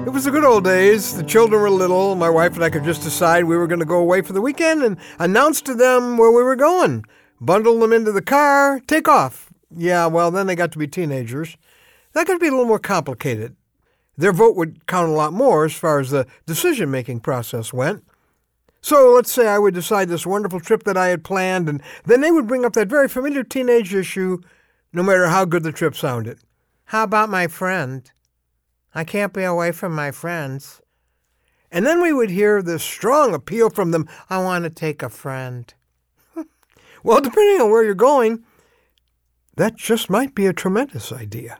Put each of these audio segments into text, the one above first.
It was the good old days. The children were little. My wife and I could just decide we were going to go away for the weekend and announce to them where we were going. Bundle them into the car, take off. Yeah, well, then they got to be teenagers. That could be a little more complicated. Their vote would count a lot more as far as the decision-making process went. So let's say I would decide this wonderful trip that I had planned, and then they would bring up that very familiar teenage issue, no matter how good the trip sounded. How about my friend? I can't be away from my friends. And then we would hear this strong appeal from them, I want to take a friend. Well, depending on where you're going, that just might be a tremendous idea.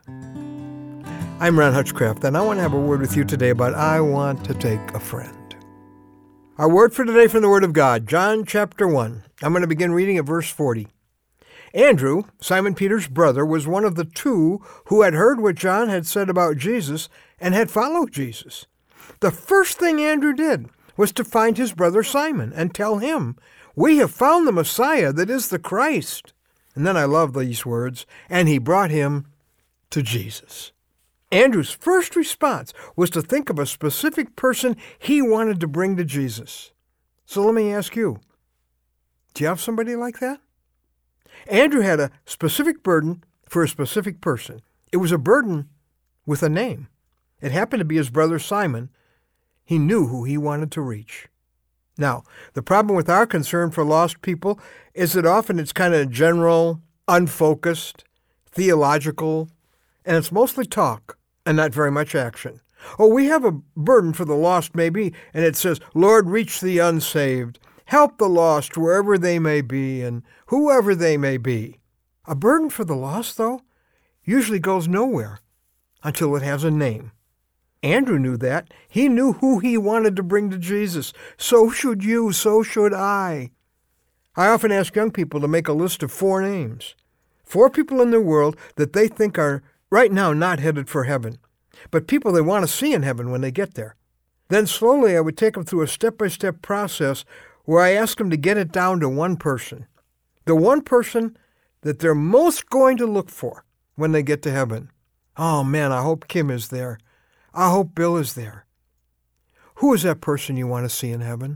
I'm Ron Hutchcraft, and I want to have a word with you today about I want to take a friend. Our word for today from the Word of God, John chapter 1. I'm going to begin reading at verse 40. Andrew, Simon Peter's brother, was one of the two who had heard what John had said about Jesus and had followed Jesus. The first thing Andrew did was to find his brother Simon and tell him, we have found the Messiah, that is the Christ. And then I love these words, and he brought him to Jesus. Andrew's first response was to think of a specific person he wanted to bring to Jesus. So let me ask you, do you have somebody like that? Andrew had a specific burden for a specific person. It was a burden with a name. It happened to be his brother Simon. He knew who he wanted to reach. Now, the problem with our concern for lost people is that often it's kind of general, unfocused, theological, and it's mostly talk and not very much action. Oh, we have a burden for the lost maybe, and it says, Lord, reach the unsaved. Help the lost wherever they may be and whoever they may be. A burden for the lost, though, usually goes nowhere until it has a name. Andrew knew that. He knew who he wanted to bring to Jesus. So should you, so should I. I often ask young people to make a list of 4 names. 4 people in the world that they think are right now not headed for heaven, but people they want to see in heaven when they get there. Then slowly I would take them through a step-by-step process where I ask them to get it down to one person. The one person that they're most going to look for when they get to heaven. Oh man, I hope Kim is there. I hope Bill is there. Who is that person you want to see in heaven?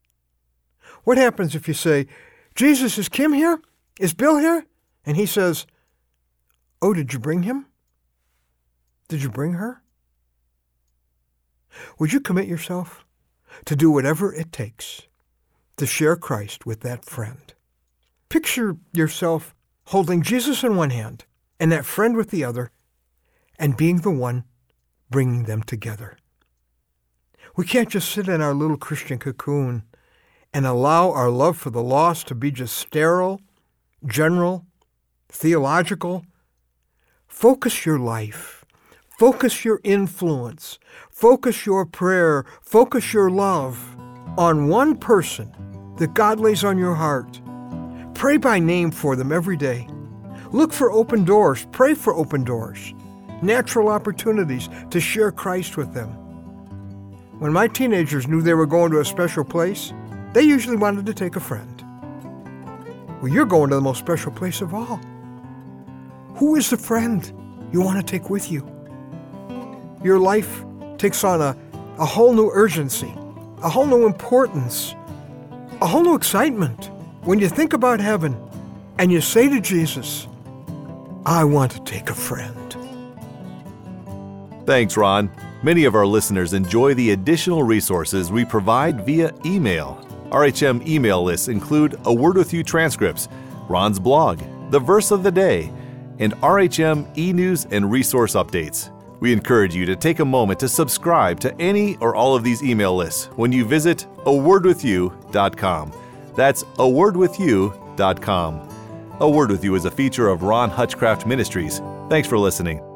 What happens if you say, Jesus, is Kim here? Is Bill here? And he says, oh, did you bring him? Did you bring her? Would you commit yourself to do whatever it takes to share Christ with that friend? Picture yourself holding Jesus in one hand and that friend with the other and being the one bringing them together. We can't just sit in our little Christian cocoon and allow our love for the lost to be just sterile, general, theological. Focus your life. Focus your influence. Focus your prayer. Focus your love on one person that God lays on your heart. Pray by name for them every day. Look for open doors. Pray for open doors. Natural opportunities to share Christ with them. When my teenagers knew they were going to a special place, they usually wanted to take a friend. Well, you're going to the most special place of all. Who is the friend you want to take with you? Your life takes on a whole new urgency, a whole new importance, a whole new excitement when you think about heaven and you say to Jesus, I want to take a friend. Thanks, Ron. Many of our listeners enjoy the additional resources we provide via email. RHM email lists include A Word With You transcripts, Ron's blog, the verse of the day, and RHM e-news and resource updates. We encourage you to take a moment to subscribe to any or all of these email lists when you visit awordwithyou.com. That's awordwithyou.com. A Word With You is a feature of Ron Hutchcraft Ministries. Thanks for listening.